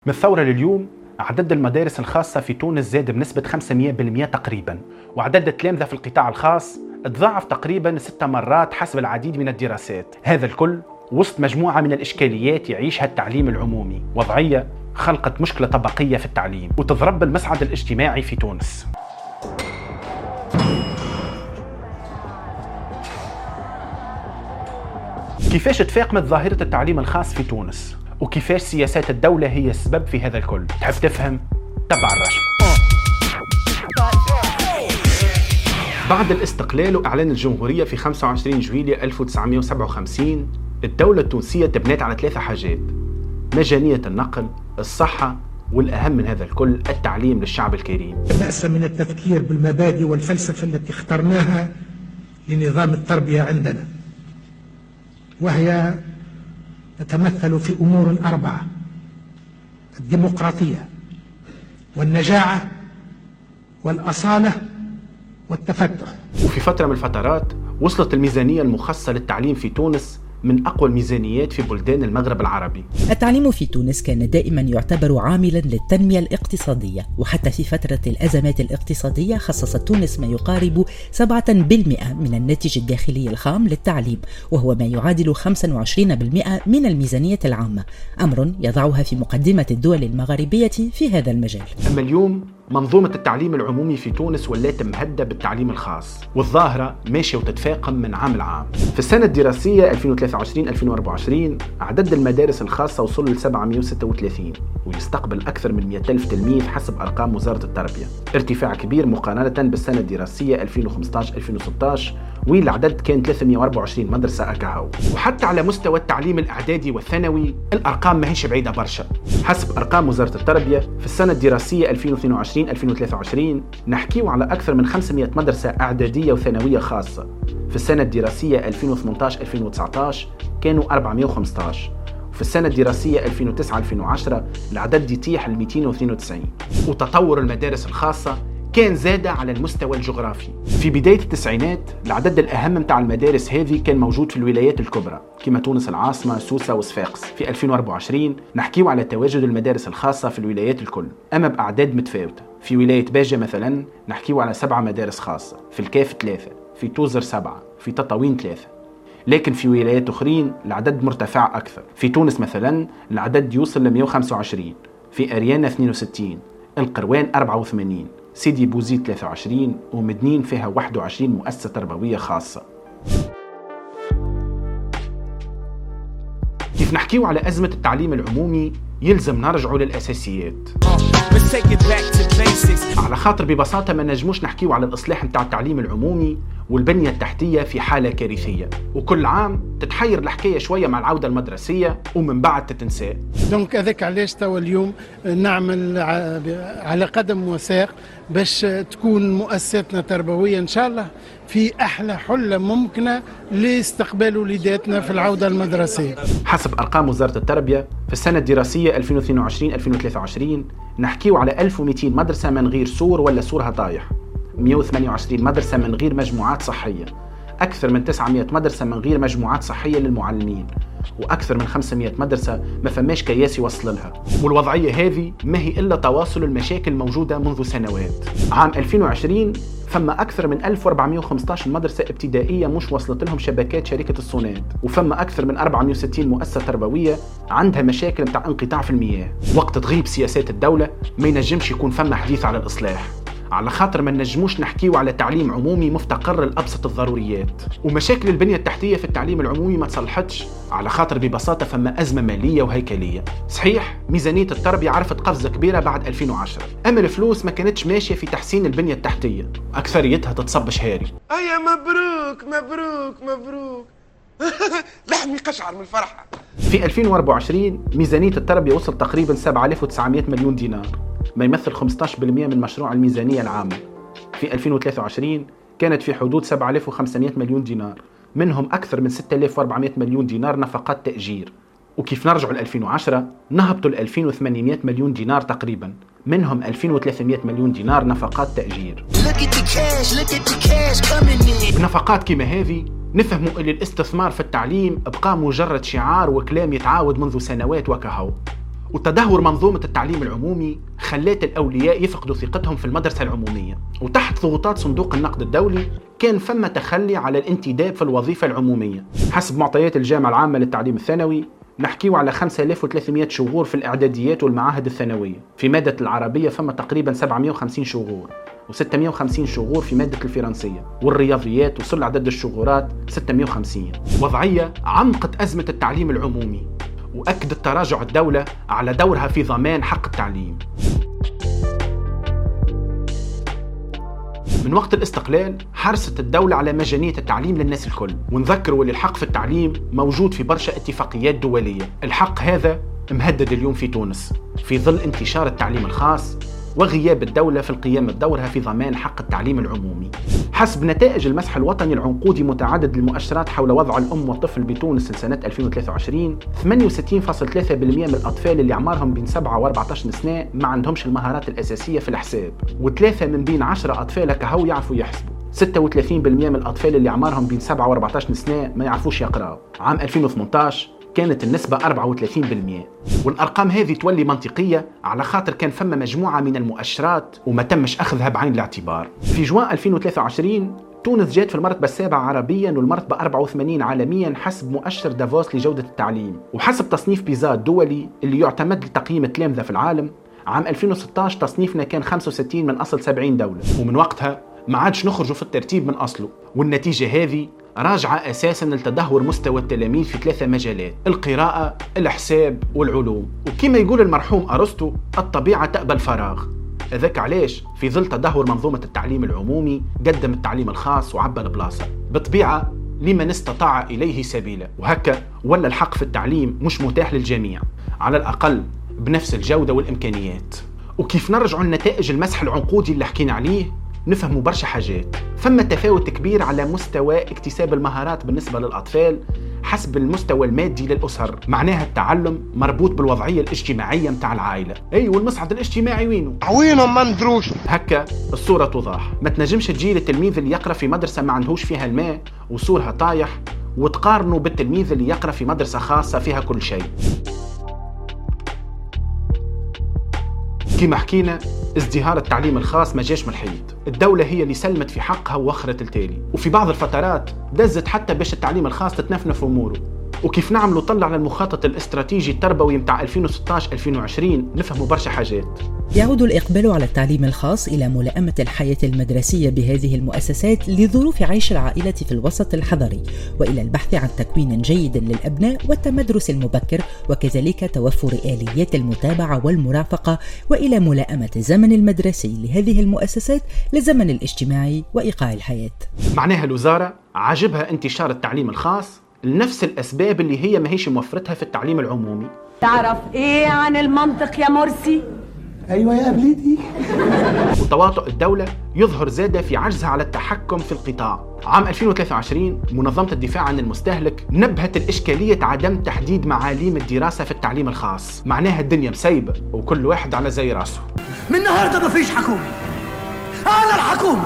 من الثورة لليوم عدد المدارس الخاصة في تونس زاد بنسبة 500% تقريبا، وعدد التلامذة في القطاع الخاص تضاعف تقريبا 6 مرات حسب العديد من الدراسات. هذا الكل وسط مجموعة من الإشكاليات يعيشها التعليم العمومي، وضعية خلقت مشكلة طبقية في التعليم وتضرب المصعد الاجتماعي في تونس. كيفاش تفاقمت ظاهرة التعليم الخاص في تونس؟ وكيفاش سياسات الدولة هي السبب في هذا الكل؟ تحب تفهم؟ تبع الرشم. بعد الاستقلال وإعلان الجمهورية في 25 جويلية 1957 الدولة التونسية تبنت على 3 حاجات: مجانية النقل، الصحة، والأهم من هذا الكل التعليم للشعب الكريم. بأس من التفكير بالمبادئ والفلسفة التي اخترناها لنظام التربية عندنا، وهي تتمثل في أمور 4: الديمقراطية والنجاعة والأصالة والتفتح. وفي فترة من الفترات وصلت الميزانية المخصصة للتعليم في تونس من أقوى الميزانيات في بلدان المغرب العربي. التعليم في تونس كان دائما يعتبر عاملا للتنمية الاقتصادية، وحتى في فترة الأزمات الاقتصادية خصصت تونس ما يقارب 7% من الناتج الداخلي الخام للتعليم، وهو ما يعادل 25% من الميزانية العامة، أمر يضعها في مقدمة الدول المغاربية في هذا المجال. أما اليوم منظومة التعليم العمومي في تونس ولات مهدة بالتعليم الخاص، والظاهرة ماشية وتتفاقم من عام لعام. في السنة الدراسية 2023-2024 عدد المدارس الخاصة وصل ل 736، ويستقبل أكثر من 100,000 تلميذ حسب أرقام وزارة التربية، ارتفاع كبير مقارنة بالسنة الدراسية 2015-2016 وين العدد كان 324 مدرسة أكهو. وحتى على مستوى التعليم الإعدادي والثانوي الأرقام ما هيش بعيدة برشا. حسب أرقام وزارة التربية في السنة الدراسية 2022-2023 نحكيو على أكثر من 500 مدرسة إعدادية وثانوية خاصة. في السنة الدراسية 2018-2019 كانوا 415، وفي السنة الدراسية 2009-2010 العدد يطيح ل 292. وتطور المدارس الخاصة كان زاد على المستوى الجغرافي. في بداية التسعينات العدد الأهم متاع المدارس هذه كان موجود في الولايات الكبرى كما تونس العاصمة، سوسة وصفاقس. في 2024 نحكيو على تواجد المدارس الخاصة في الولايات الكل، أما بأعداد متفاوتة. في ولاية باجة مثلا نحكيو على 7 مدارس خاصة، في الكاف 3، في توزر 7، في تطاوين 3. لكن في ولايات أخرين العدد مرتفع أكثر. في تونس مثلا العدد يوصل ل 125، في أريانا 62، القروان 84، سيدي بوزيد 23، ومدنين فيها 21 مؤسسة تربوية خاصة. كيف نحكيو على أزمة التعليم العمومي يلزم نرجعوا للأساسيات، على خاطر ببساطة ما نجموش نحكيو على الإصلاح متاع التعليم العمومي والبنية التحتية في حالة كارثية، وكل عام تتحير الحكاية شوية مع العودة المدرسية ومن بعد تتنسى. دونك هذاك علاش توا اليوم نعمل على قدم وساق باش تكون مؤسساتنا تربوية إن شاء الله في أحلى حلة ممكنة لاستقبال وليداتنا في العودة المدرسية. حسب أرقام وزارة التربية في السنة الدراسية 2022-2023 نحكيو على 1200 مدرسة من غير سور ولا سورها طايح، 128 مدرسة من غير مجموعات صحية، أكثر من 900 مدرسة من غير مجموعات صحية للمعلمين، وأكثر من 500 مدرسة ما فماش كياس يوصل لها. والوضعية هذه ما هي إلا تواصل المشاكل موجودة منذ سنوات. عام 2020 فما أكثر من 1415 مدرسة ابتدائية مش وصلت لهم شبكات شركة الصونات، وفما أكثر من 460 مؤسسة تربوية عندها مشاكل متاع انقطاع في المياه. وقت تغيب سياسات الدولة ما ينجمش يكون فما حديث على الإصلاح، على خاطر ما نجموش نحكيو على تعليم عمومي مفتقر لأبسط الضروريات. ومشاكل البنية التحتية في التعليم العمومي ما تصلحتش على خاطر ببساطة فما أزمة مالية وهيكلية. صحيح ميزانية التربية عرفت قفزة كبيرة بعد 2010، أما الفلوس ما كانتش ماشية في تحسين البنية التحتية، أكثريتها تتصب شهاري. أيا مبروك مبروك مبروك لحمي قشعر من الفرحة. في 2024 ميزانية التربية وصل تقريبا 7900 مليون دينار، ما يمثل 15% من مشروع الميزانية العامة. في 2023 كانت في حدود 7500 مليون دينار، منهم أكثر من 6400 مليون دينار نفقات تأجير. وكيف نرجعوا ل 2010 نهبطوا ل 2800 مليون دينار تقريبا، منهم 2300 مليون دينار نفقات تأجير. بنفقات كما هذه نفهموا أن الاستثمار في التعليم بقى مجرد شعار وكلام يتعاود منذ سنوات وكهو، وتدهور منظومة التعليم العمومي خلات الأولياء يفقدوا ثقتهم في المدرسة العمومية، وتحت ضغوطات صندوق النقد الدولي كان فما تخلي على الانتداب في الوظيفة العمومية. حسب معطيات الجامعة العامة للتعليم الثانوي نحكيو على 5300 شغور في الإعداديات والمعاهد الثانوية. في مادة العربية فما تقريبا 750 شغور، و650 شغور في مادة الفرنسية، والرياضيات وصل عدد الشغورات 650. وضعية عمقت أزمة التعليم العمومي، وأكدت تراجع الدولة على دورها في ضمان حق التعليم. من وقت الاستقلال حرصت الدولة على مجانية التعليم للناس الكل، ونذكر واللي الحق في التعليم موجود في برشا اتفاقيات دولية. الحق هذا مهدد اليوم في تونس في ظل انتشار التعليم الخاص وغياب الدولة في القيام بدورها في ضمان حق التعليم العمومي. حسب نتائج المسح الوطني العنقودي متعدد المؤشرات حول وضع الأم والطفل بتونس لسنة 2023، 68.3% من الأطفال اللي أعمارهم بين 7 و 14 سنة ما عندهمش المهارات الأساسية في الحساب، و3 من بين 10 أطفال كهو يعرفوا يحسبوا. 36% من الأطفال اللي أعمارهم بين 7 و 14 سنة ما يعرفوش يقراوا. عام 2018 كانت النسبة 34%. والأرقام هذه تولي منطقية على خاطر كان فما مجموعة من المؤشرات وما تمش أخذها بعين الاعتبار. في جوان 2023 تونس جات في المرتبة 7 عربيا والمرتبة 84 عالميا حسب مؤشر دافوس لجودة التعليم. وحسب تصنيف بيزا الدولي اللي يعتمد لتقييم التلامذة في العالم، عام 2016 تصنيفنا كان 65 من أصل 70 دولة، ومن وقتها ما عادش نخرجوا في الترتيب من أصله. والنتيجة هذه راجعة أساساً لتدهور مستوى التلاميذ في 3 مجالات: القراءة، الحساب والعلوم. وكما يقول المرحوم أرسطو: الطبيعة تأبى الفراغ. هذاك علاش في ظل تدهور منظومة التعليم العمومي قدم التعليم الخاص وعبى البلاصة بالطبيعة لمن استطاع إليه سبيلا، وهكا ولا الحق في التعليم مش متاح للجميع على الأقل بنفس الجودة والإمكانيات. وكيف نرجعوا النتائج المسح العنقودي اللي حكينا عليه نفهموا برشا حاجات. فما تفاوت كبير على مستوى اكتساب المهارات بالنسبة للأطفال حسب المستوى المادي للأسر. معناها التعلم مربوط بالوضعية الاجتماعية متاع العائلة. والمصعد الاجتماعي وينهم ما ندروش. هكا الصورة توضح. ما تنجمش تجي للتلميذ اللي يقرأ في مدرسة ما عندهوش فيها الماء وصورها طايح وتقارنه بالتلميذ اللي يقرأ في مدرسة خاصة فيها كل شيء. كما حكينا ازدهار التعليم الخاص ما جاش من الحيط. الدولة هي اللي سلمت في حقها ووخرت التالي، وفي بعض الفترات دزت حتى باش التعليم الخاص تتنفنف أموره. وكيف نعملوا طلع على المخطط الاستراتيجي التربوي متاع 2016-2020 نفهموا برشا حاجات. يعود الإقبال على التعليم الخاص إلى ملائمة الحياة المدرسية بهذه المؤسسات لظروف عيش العائلة في الوسط الحضري، وإلى البحث عن تكوين جيد للأبناء والتمدرس المبكر، وكذلك توفر آليات المتابعة والمرافقة، وإلى ملائمة الزمن المدرسي لهذه المؤسسات للزمن الاجتماعي وإيقاع الحياة. معناها الوزارة عاجبها انتشار التعليم الخاص لنفس الأسباب اللي هي ما هيش موفرتها في التعليم العمومي. تعرف إيه عن المنطق يا مرسي؟ أيوة يا بليدي. وتواطؤ الدولة يظهر زادة في عجزها على التحكم في القطاع. عام 2023 منظمة الدفاع عن المستهلك نبهت الإشكالية عدم تحديد معاليم الدراسة في التعليم الخاص. معناها الدنيا مسيبة وكل واحد على زي راسه. من النهاردة ما فيش حكومة، أنا الحكومة،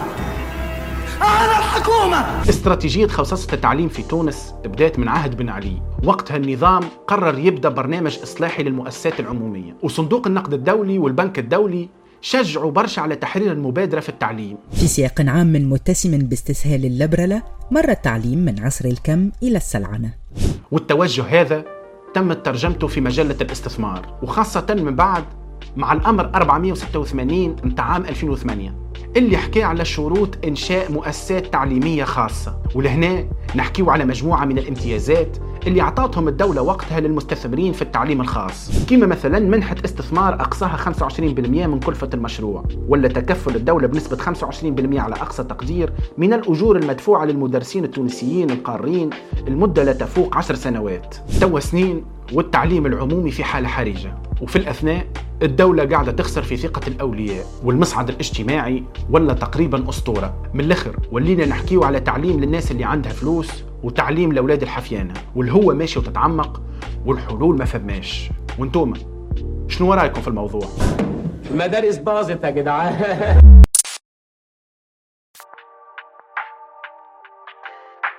أنا الحكومة. استراتيجية خصصة التعليم في تونس بدأت من عهد بن علي. وقتها النظام قرر يبدأ برنامج إصلاحي للمؤسسات العمومية، وصندوق النقد الدولي والبنك الدولي شجعوا برشا على تحرير المبادرة في التعليم. في سياق عام متسم باستسهال اللبرلة مر التعليم من عصر الكم إلى السلعنة، والتوجه هذا تمت ترجمته في مجلة الاستثمار، وخاصة من بعد مع الأمر 486 متاع عام 2008 اللي حكى على شروط إنشاء مؤسسات تعليمية خاصة. ولهنا نحكيو على مجموعة من الامتيازات اللي أعطتهم الدولة وقتها للمستثمرين في التعليم الخاص، كما مثلا منحة استثمار أقصاها 25% من كلفة المشروع، ولا تكفل الدولة بنسبة 25% على أقصى تقدير من الأجور المدفوعة للمدرسين التونسيين القارين المدة لا تفوق 10 سنوات. توا سنين والتعليم العمومي في حالة حرجة، وفي الأثناء الدولة قاعدة تخسر في ثقة الأولياء، والمصعد الاجتماعي ولا تقريبا أسطورة. من الآخر ولينا نحكيو على تعليم للناس اللي عندها فلوس وتعليم لأولاد الحفيانة، والهوة ماشي وتتعمق والحلول ما فماش. وانتوما شنو رايكم في الموضوع؟ المدارس باظت يا جدعان.